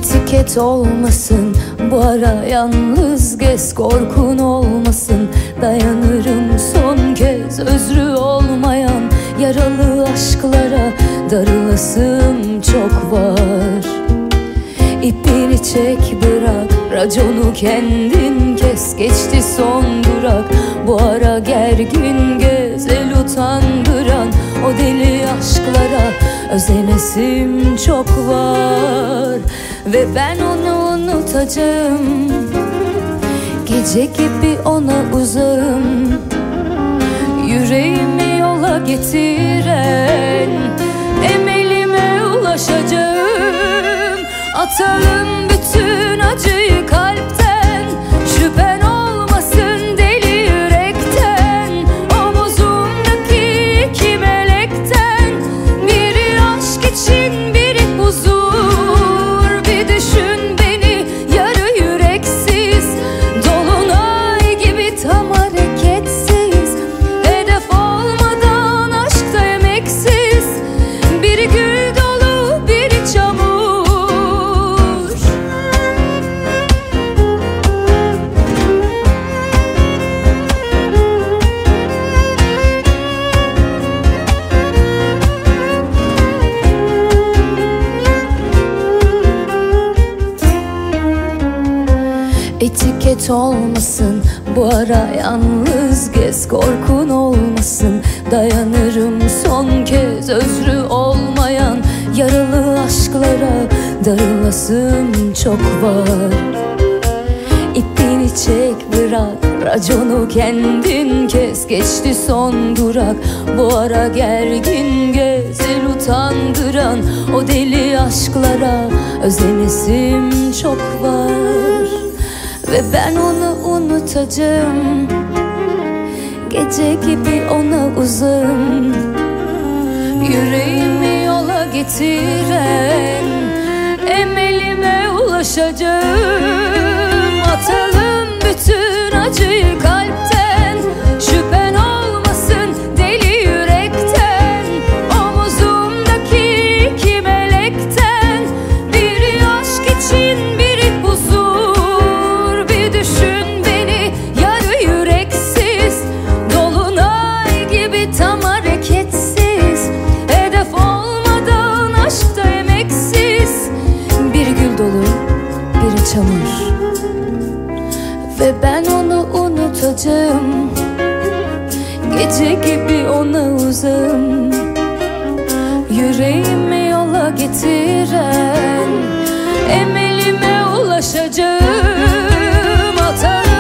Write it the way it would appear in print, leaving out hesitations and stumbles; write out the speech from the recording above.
Etiket olmasın, bu ara yalnız gez, korkun olmasın. Dayanırım son kez, özrü olmayan yaralı aşklara. Darılasım çok var. İpini çek bırak, raconu kendin kes, geçti son durak. Bu ara gergin gez, el utandıran o deli aşklara. Özenesim çok var ve ben onu unutacağım. Gece gibi ona uzağım, yüreğimi yola getiren emelime ulaşacağım. Atalım bütün acıyı kalpten, şüphen olmasın deli yürekten. Omuzumdaki iki melekten, biri aşk için biri huzur. Bir düşün beni yarı yüreksiz, dolunay gibi tam hareketsiz. Hedef olmadan aşkta emeksiz, biri gül dolu biri çamur. Etiket olmasın, bu ara yalnız gez, korkun olmasın. Dayanırım son kez, özrü olmayan yaralı aşklara. Darılasım çok var. İpini çek bırak, raconu kendin kes, geçti son durak. Bu ara gergin gez, el utandıran o deli aşklara. Özenesim çok var ve ben onu unutacağım. Gece gibi ona uzağım, yüreğimi yola getiren emelime ulaşacağım. Atalım bütün acıyı kalpten, şüphen olmasın deli yürekten. Omuzumdaki iki melekten, biri aşk için biri huzur. Bir düşün beni yarı yüreksiz, dolunay gibi tam hareketsiz. Hedef olmadan aşkta emeksiz, bir gül dolu biri çamur. Ve ben onu unutacağım. Gece gibi ona uzağım, yüreğimi yola getiren emelime ulaşacağım. Atalım